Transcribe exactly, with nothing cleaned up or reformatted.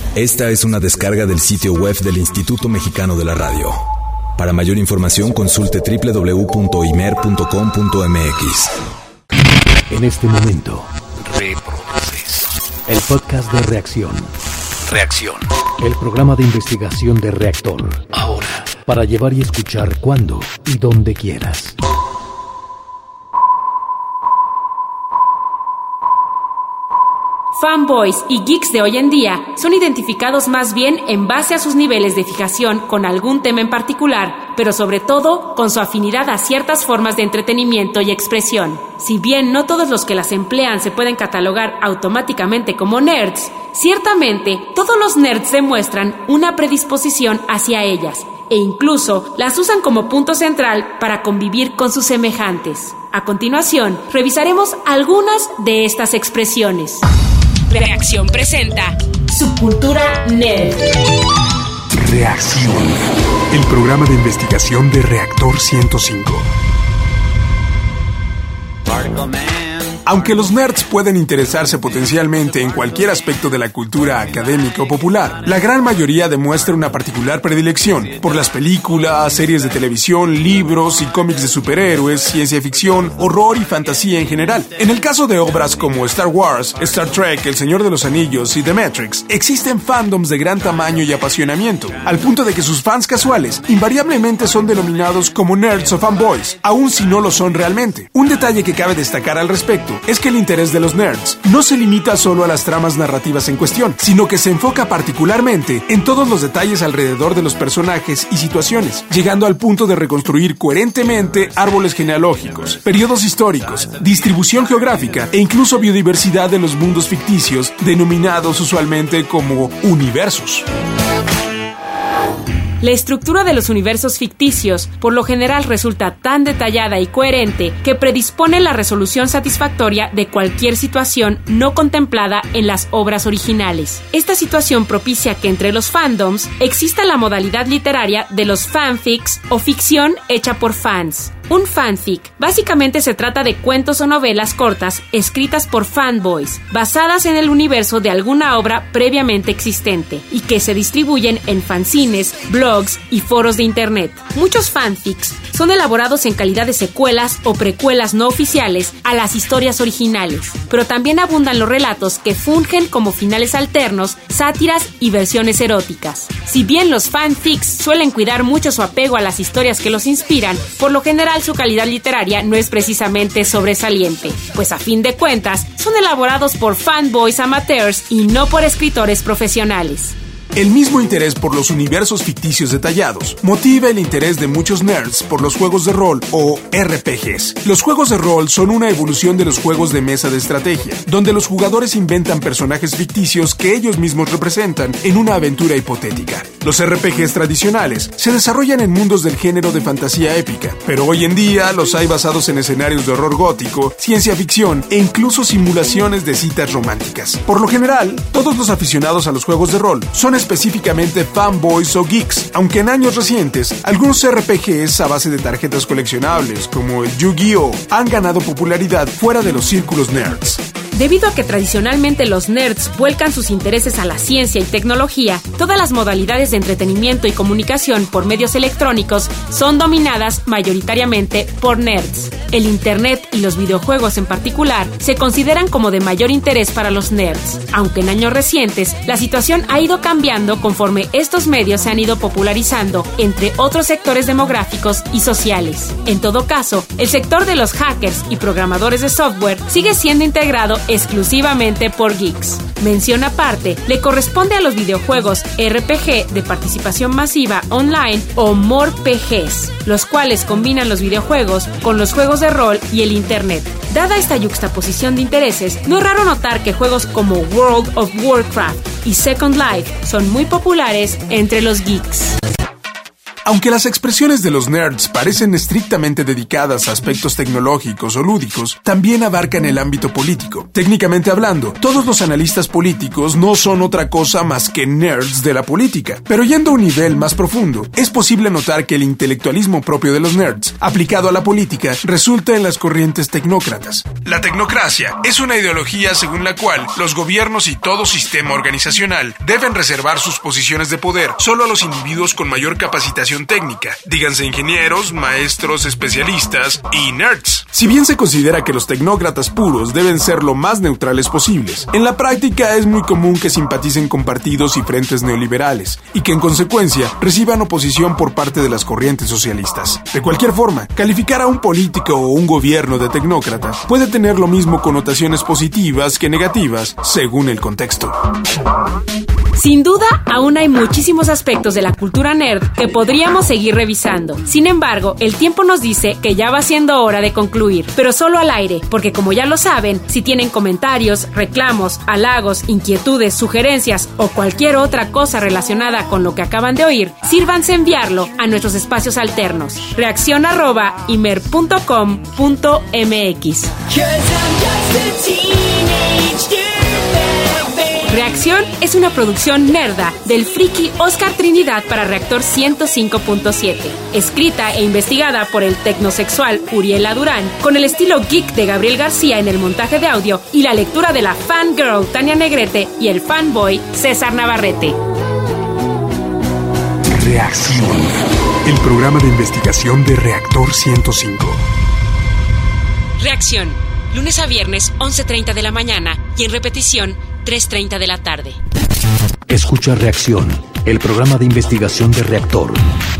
Esta es una descarga del sitio web del Instituto Mexicano de la Radio. Para mayor información consulte doble u doble u doble u punto i m e r punto com punto m x. En este momento, reproduces el podcast de Reacción. Reacción. El programa de investigación de Reactor. Ahora. Para llevar y escuchar cuando y donde quieras. Fanboys y geeks de hoy en día son identificados más bien en base a sus niveles de fijación con algún tema en particular, pero sobre todo con su afinidad a ciertas formas de entretenimiento y expresión. Si bien no todos los que las emplean se pueden catalogar automáticamente como nerds, ciertamente todos los nerds demuestran una predisposición hacia ellas e incluso las usan como punto central para convivir con sus semejantes. A continuación, revisaremos algunas de estas expresiones. Reacción presenta Subcultura Nerd. Reacción, el programa de investigación de Reactor ciento cinco. Aunque los nerds pueden interesarse potencialmente en cualquier aspecto de la cultura académica o popular, la gran mayoría demuestra una particular predilección por las películas, series de televisión, libros y cómics de superhéroes, ciencia ficción, horror y fantasía en general. En el caso de obras como Star Wars, Star Trek, El Señor de los Anillos y The Matrix, existen fandoms de gran tamaño y apasionamiento, al punto de que sus fans casuales invariablemente son denominados como nerds o fanboys, aun si no lo son realmente. Un detalle que cabe destacar al respecto es que el interés de los nerds no se limita solo a las tramas narrativas en cuestión, sino que se enfoca particularmente en todos los detalles alrededor de los personajes y situaciones, llegando al punto de reconstruir coherentemente árboles genealógicos, periodos históricos, distribución geográfica e incluso biodiversidad de los mundos ficticios, denominados usualmente como universos. La estructura de los universos ficticios por lo general resulta tan detallada y coherente que predispone la resolución satisfactoria de cualquier situación no contemplada en las obras originales. Esta situación propicia que entre los fandoms exista la modalidad literaria de los fanfics o ficción hecha por fans. Un fanfic básicamente se trata de cuentos o novelas cortas escritas por fanboys, basadas en el universo de alguna obra previamente existente y que se distribuyen en fanzines, blogs y foros de internet. Muchos fanfics son elaborados en calidad de secuelas o precuelas no oficiales a las historias originales, pero también abundan los relatos que fungen como finales alternos, sátiras y versiones eróticas. Si bien los fanfics suelen cuidar mucho su apego a las historias que los inspiran, por lo general su calidad literaria no es precisamente sobresaliente, pues a fin de cuentas son elaborados por fanboys amateurs y no por escritores profesionales. El mismo interés por los universos ficticios detallados motiva el interés de muchos nerds por los juegos de rol o R P Gs. Los juegos de rol son una evolución de los juegos de mesa de estrategia, donde los jugadores inventan personajes ficticios que ellos mismos representan en una aventura hipotética. Los R P Gs tradicionales se desarrollan en mundos del género de fantasía épica, pero hoy en día los hay basados en escenarios de horror gótico, ciencia ficción e incluso simulaciones de citas románticas. Por lo general, todos los aficionados a los juegos de rol son específicamente fanboys o geeks, aunque en años recientes, algunos R P Gs a base de tarjetas coleccionables, como el Yu-Gi-Oh!, han ganado popularidad fuera de los círculos nerds. Debido a que tradicionalmente los nerds vuelcan sus intereses a la ciencia y tecnología, todas las modalidades de entretenimiento y comunicación por medios electrónicos son dominadas mayoritariamente por nerds. El internet y los videojuegos en particular se consideran como de mayor interés para los nerds, aunque en años recientes la situación ha ido cambiando conforme estos medios se han ido popularizando entre otros sectores demográficos y sociales. En todo caso, el sector de los hackers y programadores de software sigue siendo integrado exclusivamente por geeks. Mención aparte le corresponde a los videojuegos R P G de participación masiva online o MORPGs, los cuales combinan los videojuegos con los juegos de rol y el internet. Dada esta yuxtaposición de intereses, no es raro notar que juegos como World of Warcraft y Second Life son muy populares entre los geeks. Aunque las expresiones de los nerds parecen estrictamente dedicadas a aspectos tecnológicos o lúdicos, también abarcan el ámbito político. Técnicamente hablando, todos los analistas políticos no son otra cosa más que nerds de la política. Pero yendo a un nivel más profundo, es posible notar que el intelectualismo propio de los nerds, aplicado a la política, resulta en las corrientes tecnócratas. La tecnocracia es una ideología según la cual los gobiernos y todo sistema organizacional deben reservar sus posiciones de poder solo a los individuos con mayor capacitación técnica, díganse ingenieros, maestros, especialistas y nerds. Si bien se considera que los tecnócratas puros deben ser lo más neutrales posibles, en la práctica es muy común que simpaticen con partidos y frentes neoliberales y que en consecuencia reciban oposición por parte de las corrientes socialistas. De cualquier forma, calificar a un político o un gobierno de tecnócrata puede tener lo mismo connotaciones positivas que negativas según el contexto. Sin duda, aún hay muchísimos aspectos de la cultura nerd que podríamos seguir revisando. Sin embargo, el tiempo nos dice que ya va siendo hora de concluir, pero solo al aire, porque como ya lo saben, si tienen comentarios, reclamos, halagos, inquietudes, sugerencias o cualquier otra cosa relacionada con lo que acaban de oír, sírvanse enviarlo a nuestros espacios alternos. Reacción arroba imer punto com punto mx. Reacción es una producción nerda del friki Oscar Trinidad para Reactor ciento cinco punto siete. Escrita e investigada por el tecnosexual Uriela Durán, con el estilo geek de Gabriel García en el montaje de audio y la lectura de la fangirl Tania Negrete y el fanboy César Navarrete. Reacción, el programa de investigación de Reactor ciento cinco. Reacción, lunes a viernes once treinta de la mañana y en repetición tres treinta de la tarde. Escucha Reacción, el programa de investigación de Reactor.